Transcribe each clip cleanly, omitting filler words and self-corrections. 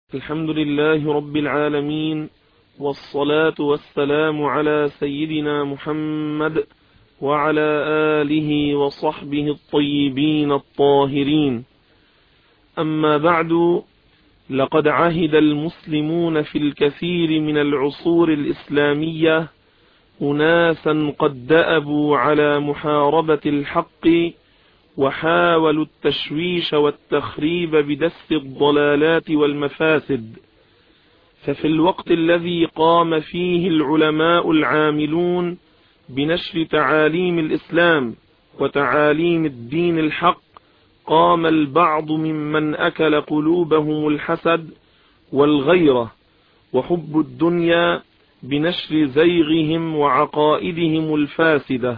الحمد لله رب العالمين، والصلاة والسلام على سيدنا محمد وعلى آله وصحبه الطيبين الطاهرين. أما بعد، لقد عهد المسلمون في الكثير من العصور الإسلامية أناسا قد دأبوا على محاربة الحق وحاولوا التشويش والتخريب بدس الضلالات والمفاسد. ففي الوقت الذي قام فيه العلماء العاملون بنشر تعاليم الإسلام وتعاليم الدين الحق، قام البعض ممن أكل قلوبهم الحسد والغيرة وحب الدنيا بنشر زيغهم وعقائدهم الفاسدة.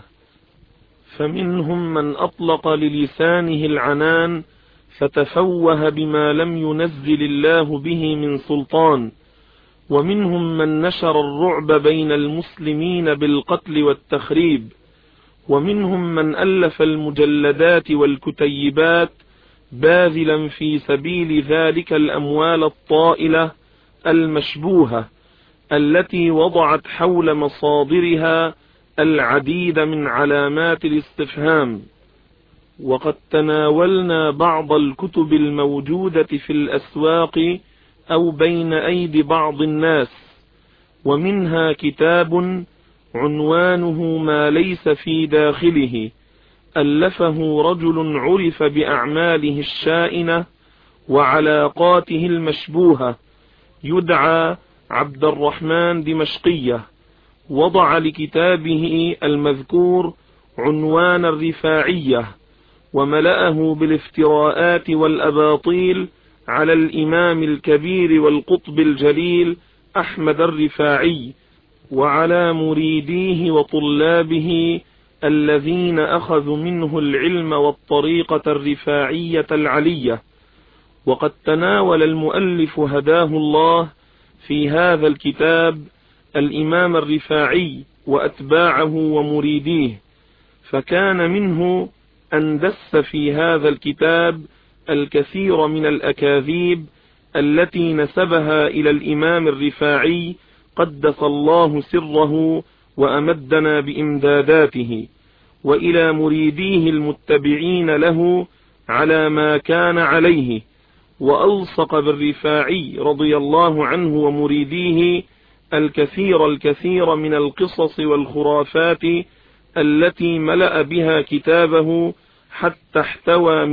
فمنهم من أطلق للسانه العنان فتفوه بما لم ينزل الله به من سلطان، ومنهم من نشر الرعب بين المسلمين بالقتل والتخريب، ومنهم من ألف المجلدات والكتيبات باذلا في سبيل ذلك الأموال الطائلة المشبوهة التي وضعت حول مصادرها العديد من علامات الاستفهام. وقد تناولنا بعض الكتب الموجودة في الأسواق أو بين أيدي بعض الناس، ومنها كتاب عنوانه ما ليس في داخله، ألفه رجل عرف بأعماله الشائنة وعلاقاته المشبوهة، يدعى عبد الرحمن دمشقية. وضع لكتابه المذكور عنوان الرفاعية، وملأه بالافتراءات والأباطيل على الإمام الكبير والقطب الجليل أحمد الرفاعي وعلى مريديه وطلابه الذين أخذوا منه العلم والطريقة الرفاعية العلية. وقد تناول المؤلف هداه الله في هذا الكتاب الإمام الرفاعي وأتباعه ومريديه، فكان منه أن دس في هذا الكتاب الكثير من الأكاذيب التي نسبها إلى الإمام الرفاعي قدس الله سره وأمدنا بإمداداته، وإلى مريديه المتبعين له على ما كان عليه. وألصق بالرفاعي رضي الله عنه ومريديه الكثير من القصص والخرافات التي ملأ بها كتابه حتى احتوى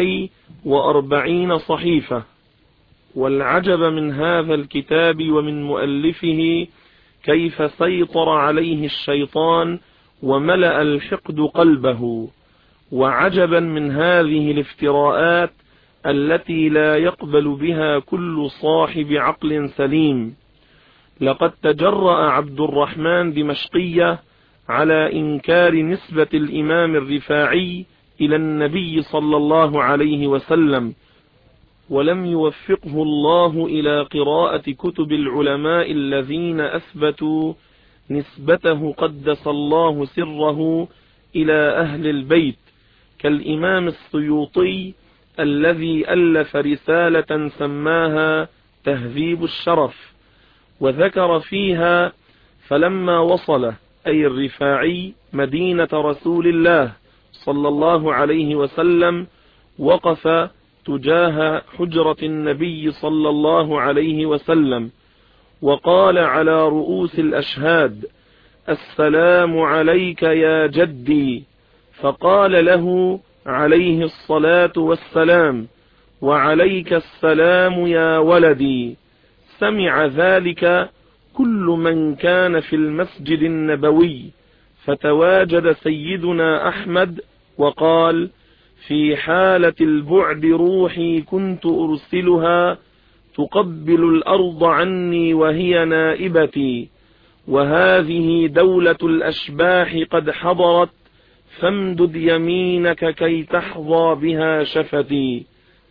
240 صحيفة. والعجب من هذا الكتاب ومن مؤلفه كيف سيطر عليه الشيطان وملأ الحقد قلبه. وعجبا من هذه الافتراءات التي لا يقبل بها كل صاحب عقل سليم. لقد تجرأ عبد الرحمن دمشقية على إنكار نسبة الإمام الرفاعي إلى النبي صلى الله عليه وسلم، ولم يوفقه الله إلى قراءة كتب العلماء الذين أثبتوا نسبته قدس الله سره إلى أهل البيت، كالإمام السيوطي الذي ألف رسالة سماها تهذيب الشرف، وذكر فيها: فلما وصل أي الرفاعي مدينة رسول الله صلى الله عليه وسلم، وقف تجاه حجرة النبي صلى الله عليه وسلم وقال على رؤوس الأشهاد: السلام عليك يا جدي. فقال له عليه الصلاة والسلام: وعليك السلام يا ولدي. سمع ذلك كل من كان في المسجد النبوي، فتواجد سيدنا أحمد وقال: في حالة البعد روحي كنت أرسلها تقبل الأرض عني وهي نائبتي، وهذه دولة الأشباح قد حضرت، فامدد يمينك كي تحظى بها شفتي.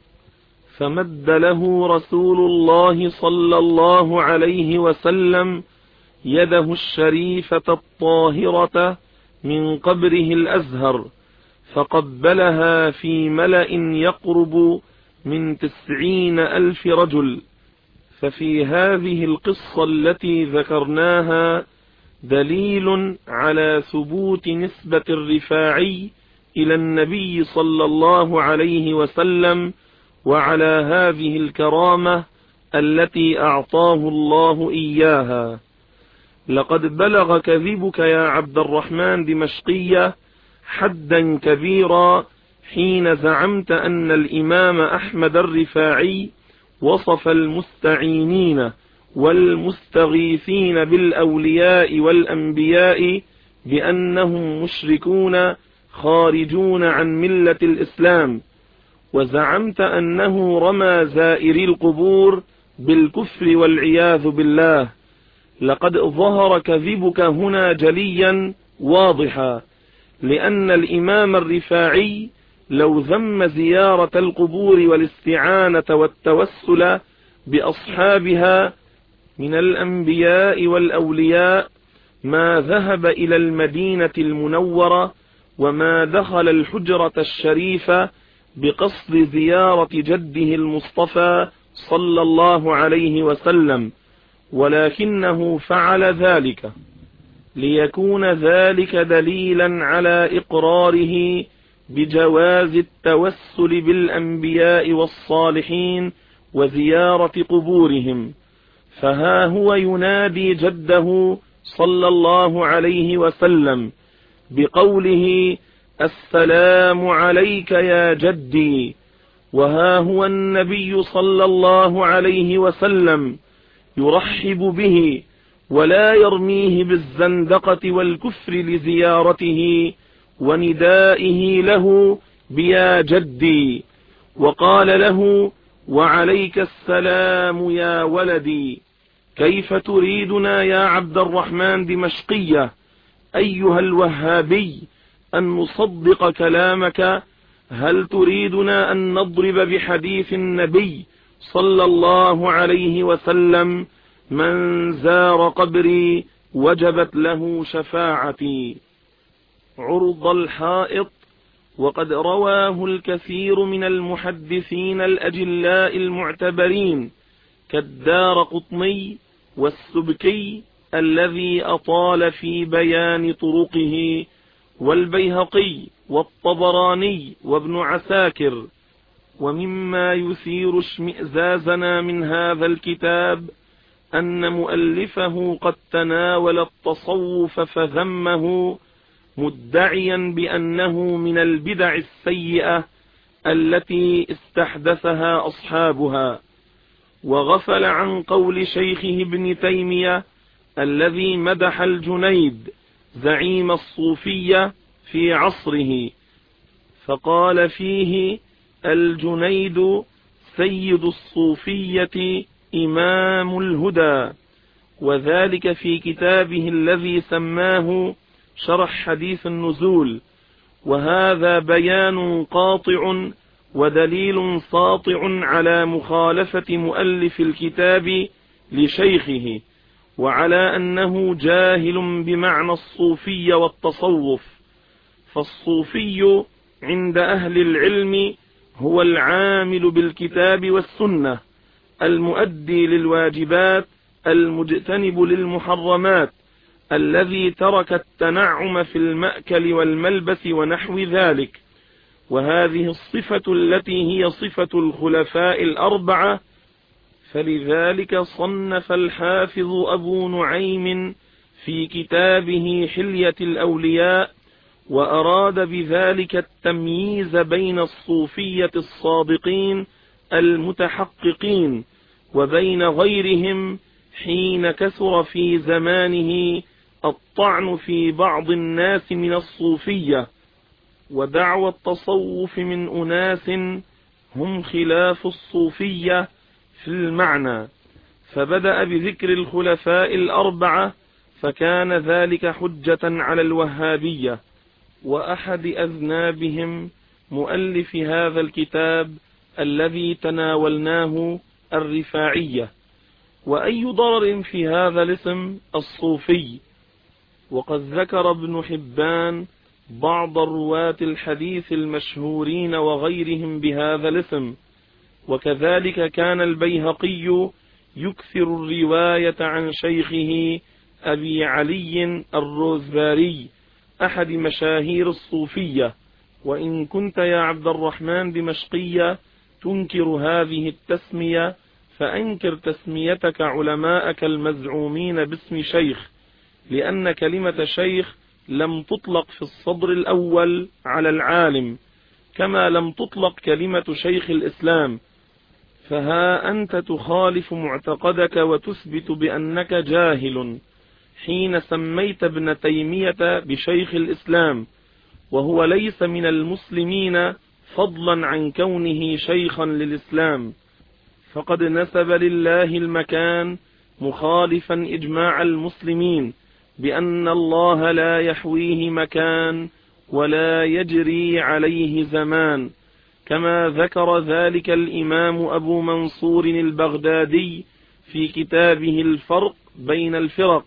فمد له رسول الله صلى الله عليه وسلم يده الشريفة الطاهرة من قبره الأزهر، فقبلها في ملأ يقرب من 90,000 رجل، ففي هذه القصة التي ذكرناها دليل على ثبوت نسبة الرفاعي إلى النبي صلى الله عليه وسلم، وعلى هذه الكرامة التي أعطاه الله إياها. لقد بلغ كذبك يا عبد الرحمن دمشقية حدا كبيرا حين زعمت أن الإمام أحمد الرفاعي وصف المستعينين والمستغيثين بالأولياء والأنبياء بأنهم مشركون خارجون عن ملة الإسلام، وزعمت أنه رمى زائري القبور بالكفر والعياذ بالله. لقد ظهر كذبك هنا جليا واضحا، لأن الإمام الرفاعي لو ذم زيارة القبور والاستعانة والتوسل بأصحابها من الأنبياء والأولياء ما ذهب إلى المدينة المنورة وما دخل الحجرة الشريفة بقصد زيارة جده المصطفى صلى الله عليه وسلم، ولكنه فعل ذلك ليكون ذلك دليلا على إقراره بجواز التوسل بالأنبياء والصالحين وزيارة قبورهم. فها هو ينادي جده صلى الله عليه وسلم بقوله: السلام عليك يا جدي. وها هو النبي صلى الله عليه وسلم يرحب به ولا يرميه بالزندقة والكفر لزيارته وندائه له بيا جدي، وقال له: وعليك السلام يا ولدي. كيف تريدنا يا عبد الرحمن دمشقية أيها الوهابي أن نصدق كلامك؟ هل تريدنا أن نضرب بحديث النبي صلى الله عليه وسلم: من زار قبري وجبت له شفاعتي؟ عرض الحائط. وقد رواه الكثير من المحدثين الأجلاء المعتبرين كالدارقطني والسبكي الذي أطال في بيان طرقه، والبيهقي والطبراني وابن عساكر. ومما يثير اشمئزازنا من هذا الكتاب أن مؤلفه قد تناول التصوف فذمه مدعيا بأنه من البدع السيئة التي استحدثها أصحابها، وغفل عن قول شيخه ابن تيمية الذي مدح الجنيد زعيم الصوفية في عصره، فقال فيه: الجنيد سيد الصوفية إمام الهدى. وذلك في كتابه الذي سماه شرح حديث النزول. وهذا بيان قاطع ودليل ساطع على مخالفة مؤلف الكتاب لشيخه، وعلى أنه جاهل بمعنى الصوفية والتصوف. فالصوفي عند أهل العلم هو العامل بالكتاب والسنة، المؤدي للواجبات، المجتنب للمحرمات، الذي ترك التنعم في المأكل والملبس ونحو ذلك. وهذه الصفة التي هي صفة الخلفاء الأربعة. فلذلك صنف الحافظ أبو نعيم في كتابه حلية الأولياء، وأراد بذلك التمييز بين الصوفية الصادقين المتحققين وبين غيرهم، حين كثر في زمانه الطعن في بعض الناس من الصوفية ودعوى التصوف من أناس هم خلاف الصوفية في المعنى. فبدأ بذكر الخلفاء الأربعة، فكان ذلك حجة على الوهابية، وأحد أذنابهم مؤلف هذا الكتاب الذي تناولناه الرفاعية. وأي ضرر في هذا الاسم الصوفي؟ وقد ذكر ابن حبان بعض رواة الحديث المشهورين وغيرهم بهذا الاسم، وكذلك كان البيهقي يكثر الرواية عن شيخه أبي علي الروزباري أحد مشاهير الصوفية. وإن كنت يا عبد الرحمن دمشقية تنكر هذه التسمية، فأنكر تسميتك علماءك المزعومين باسم شيخ، لأن كلمة شيخ لم تطلق في الصدر الأول على العالم، كما لم تطلق كلمة شيخ الإسلام. فها أنت تخالف معتقدك وتثبت بأنك جاهل حين سميت ابن تيمية بشيخ الإسلام، وهو ليس من المسلمين فضلا عن كونه شيخا للإسلام، فقد نسب لله المكان مخالفا إجماع المسلمين بأن الله لا يحويه مكان ولا يجري عليه زمان، كما ذكر ذلك الإمام أبو منصور البغدادي في كتابه الفرق بين الفرق.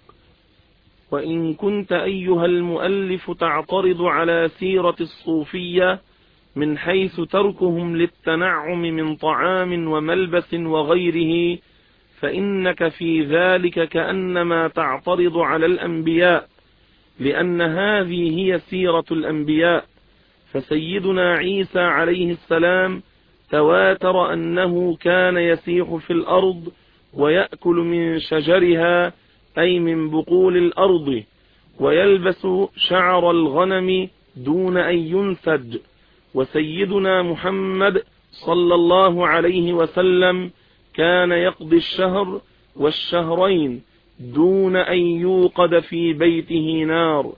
وإن كنت أيها المؤلف تعترض على سيرة الصوفية من حيث تركهم للتنعم من طعام وملبس وغيره، فإنك في ذلك كأنما تعترض على الأنبياء، لأن هذه هي سيرة الأنبياء. فسيدنا عيسى عليه السلام تواتر أنه كان يسيح في الأرض ويأكل من شجرها، أي من بقول الأرض، ويلبس شعر الغنم دون أن ينسج. وسيدنا محمد صلى الله عليه وسلم كان يقضي الشهر والشهرين دون أن يوقد في بيته نار.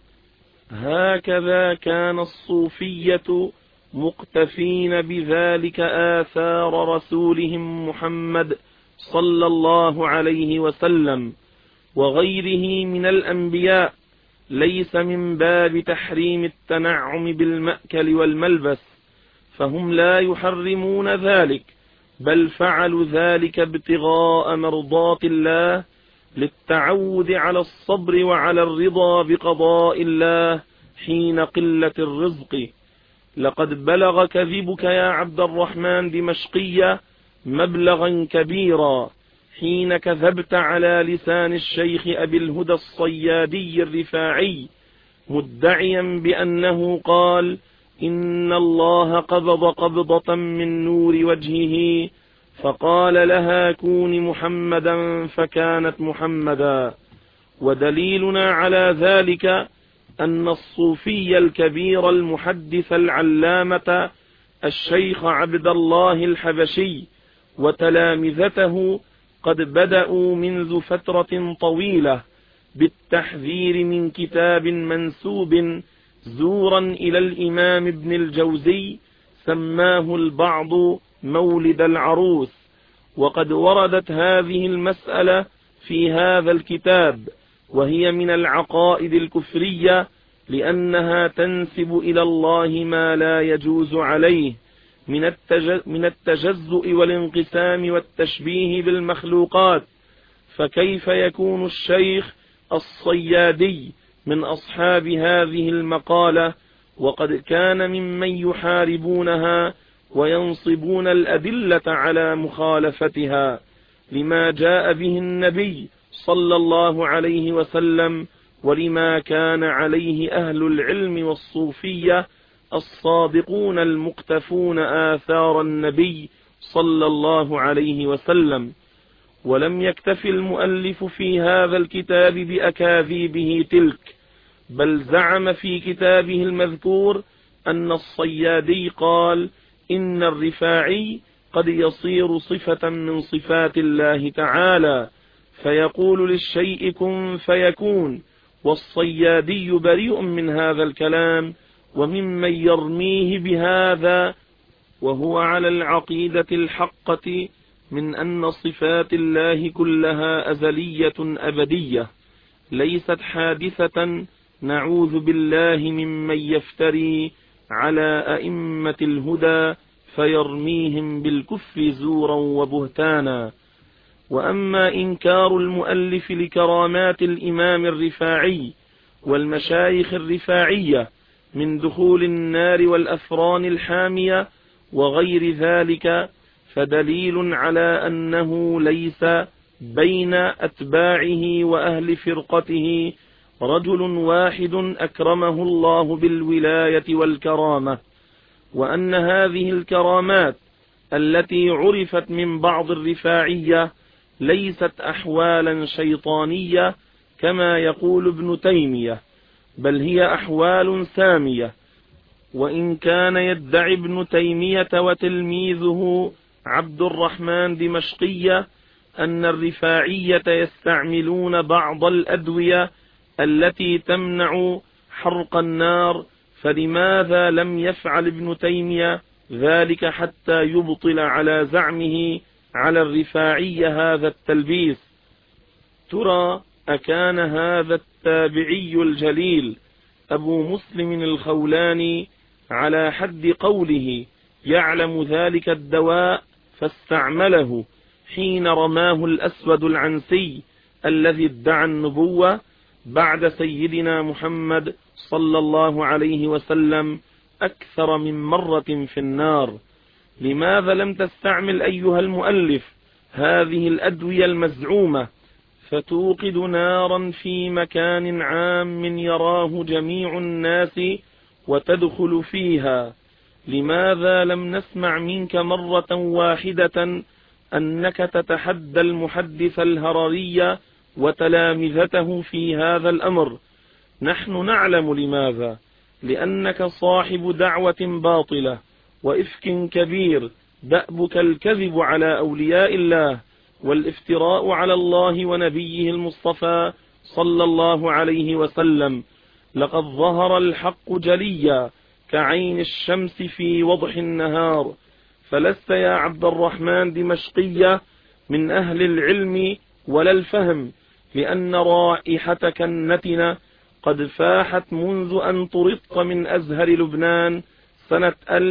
هكذا كان الصوفية مقتفين بذلك آثار رسولهم محمد صلى الله عليه وسلم وغيره من الأنبياء، ليس من باب تحريم التنعم بالمأكل والملبس، فهم لا يحرمون ذلك، بل فعلوا ذلك ابتغاء مرضات الله، للتعود على الصبر وعلى الرضا بقضاء الله حين قلة الرزق. لقد بلغ كذبك يا عبد الرحمن دمشقية مبلغا كبيرا حين كذبت على لسان الشيخ أبي الهدى الصيادي الرفاعي، مدعيا بأنه قال إن الله قبض قبضة من نور وجهه فقال لها كوني محمدا فكانت محمدا. ودليلنا على ذلك أن الصوفي الكبير المحدث العلامة الشيخ عبد الله الحبشي وتلامذته قد بدأوا منذ فترة طويلة بالتحذير من كتاب منسوب زورا إلى الإمام ابن الجوزي سماه البعض مولد العروس. وقد وردت هذه المسألة في هذا الكتاب، وهي من العقائد الكفرية، لأنها تنسب إلى الله ما لا يجوز عليه من التجزؤ والانقسام والتشبيه بالمخلوقات. فكيف يكون الشيخ الصيادي من أصحاب هذه المقالة وقد كان ممن يحاربونها وينصبون الأدلة على مخالفتها لما جاء به النبي صلى الله عليه وسلم ولما كان عليه أهل العلم والصوفية الصادقون المقتفون آثار النبي صلى الله عليه وسلم. ولم يكتف المؤلف في هذا الكتاب بأكاذيبه تلك، بل زعم في كتابه المذكور أن الصيادي قال إن الرفاعي قد يصير صفة من صفات الله تعالى، فيقول للشيء كن فيكون، والصيادي بريء من هذا الكلام وممن يرميه بهذا، وهو على العقيدة الحقة من أن صفات الله كلها أزلية أبدية ليست حادثة، نعوذ بالله ممن يفتري على أئمة الهدى فيرميهم بالكفر زورا وبهتانا. وأما إنكار المؤلف لكرامات الإمام الرفاعي والمشايخ الرفاعية من دخول النار والأفران الحامية وغير ذلك، فدليل على أنه ليس بين أتباعه وأهل فرقته رجل واحد أكرمه الله بالولاية والكرامة، وأن هذه الكرامات التي عرفت من بعض الرفاعية ليست أحوالا شيطانية كما يقول ابن تيمية، بل هي أحوال سامية. وإن كان يدعي ابن تيمية وتلميذه عبد الرحمن دمشقية أن الرفاعية يستعملون بعض الأدوية التي تمنع حرق النار، فلماذا لم يفعل ابن تيمية ذلك حتى يبطل على زعمه على الرفاعية هذا التلبيس؟ ترى أكان هذا التابعي الجليل أبو مسلم الخولاني على حد قوله يعلم ذلك الدواء فاستعمله حين رماه الأسود العنسي الذي ادعى النبوة بعد سيدنا محمد صلى الله عليه وسلم أكثر من مرة في النار؟ لماذا لم تستعمل أيها المؤلف هذه الأدوية المزعومة فتوقد نارا في مكان عام يراه جميع الناس وتدخل فيها؟ لماذا لم نسمع منك مرة واحدة أنك تتحدى المحدث الهرري وتلامذته في هذا الأمر؟ نحن نعلم لماذا، لأنك صاحب دعوة باطلة وإفك كبير، دأبك الكذب على أولياء الله والافتراء على الله ونبيه المصطفى صلى الله عليه وسلم. لقد ظهر الحق جليا كعين الشمس في وضح النهار، فلست يا عبد الرحمن دمشقية من أهل العلم ولا الفهم، لأن رائحتك النتنة قد فاحت منذ أن طردت من أزهر لبنان سنة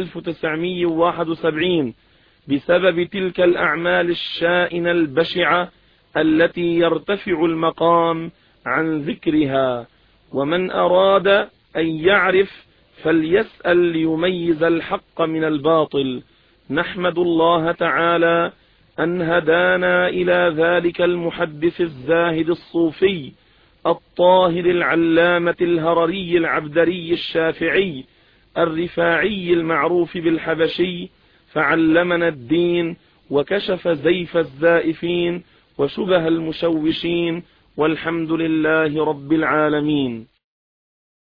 1971 بسبب تلك الأعمال الشائنة البشعة التي يرتفع المقام عن ذكرها. ومن أراد أن يعرف فليسأل ليميز الحق من الباطل. نحمد الله تعالى أن هدانا إلى ذلك المحدث الزاهد الصوفي الطاهر العلامة الهرري العبدري الشافعي الرفاعي المعروف بالحبشي، فعلمنا الدين وكشف زيف الزائفين وشبه المشوشين، والحمد لله رب العالمين.